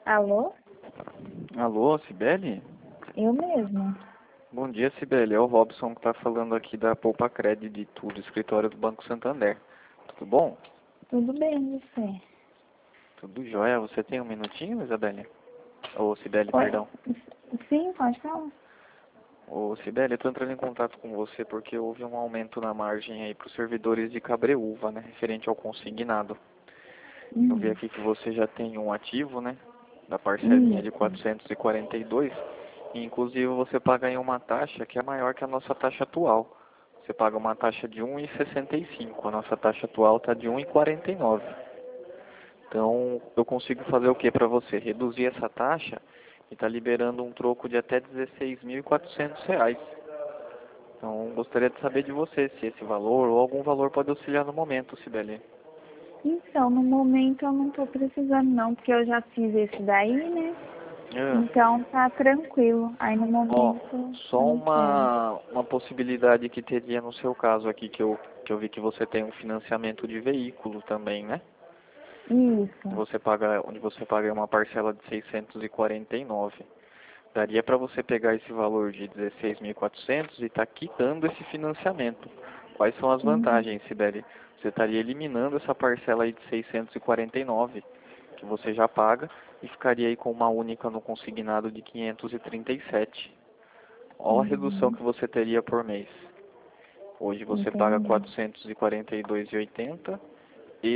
Alô? Alô, Cibele? Eu mesma. Bom dia, Cibele. É o Robson que está falando aqui da Poupa Crédito, do escritório do Banco Santander. Tudo bom? Tudo bem, você? Tudo jóia. Você tem um minutinho, Isabelle? Ô, Cibele, Oi? perdão. Sim, pode falar. Ô, Cibele, eu estou entrando em contato com você porque houve um aumento na margem aí para os servidores de Cabreúva, né? Referente ao consignado. Eu vi Hum, aqui que você já tem um ativo, né? Da parcelinha de isso. 442. E inclusive você paga aí uma taxa que é maior que a nossa taxa atual. Você paga uma taxa de 1,65. A nossa taxa atual está de 1,49. Então eu consigo fazer o que para você? Reduzir essa taxa e está liberando um troco de até R$ 16.400. Então gostaria de saber de você se esse valor ou algum valor pode auxiliar no momento, Sibeli. Então, no momento eu não tô precisando não, porque eu já fiz esse daí, né? Ah. Então tá tranquilo. Aí no Ó, momento eu só não quero. uma possibilidade que teria no seu caso aqui, que eu vi que você tem um financiamento de veículo também, né? Isso. Onde você paga uma parcela de 649. Daria para você pegar esse valor de 16.400 e estar quitando esse financiamento. Quais são as Uhum. vantagens, Sibeli? Você estaria eliminando essa parcela aí de 649 que você já paga e ficaria aí com uma única no consignado de 537. Olha a redução Uhum. que você teria por mês. Hoje você paga Entendi. 442,80 e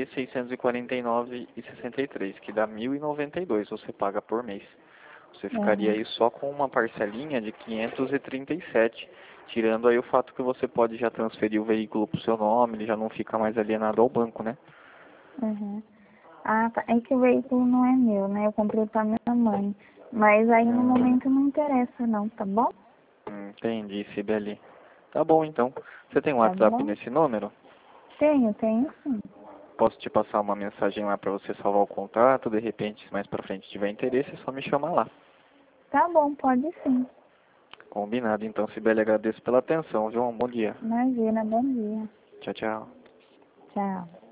649,63, que dá 1.092 você paga por mês. Você ficaria Uhum. aí só com uma parcelinha de 537, tirando aí o fato que você pode já transferir o veículo para o seu nome, ele já não fica mais alienado ao banco, né? Uhum. Ah, tá. É que o veículo não é meu, né? Eu comprei pra minha mãe. Mas aí no Hum, momento não interessa não, tá bom? entendi, Sibeli. Tá bom então. Você tem um Tá WhatsApp bom? nesse número? Tenho sim. Posso te passar uma mensagem lá para você salvar o contato, de repente, se mais para frente tiver interesse, é só me chamar lá. Tá bom, pode sim. Combinado, então, Sibeli, agradeço pela atenção, viu? Um bom dia. Imagina, bom dia. Tchau, tchau. Tchau.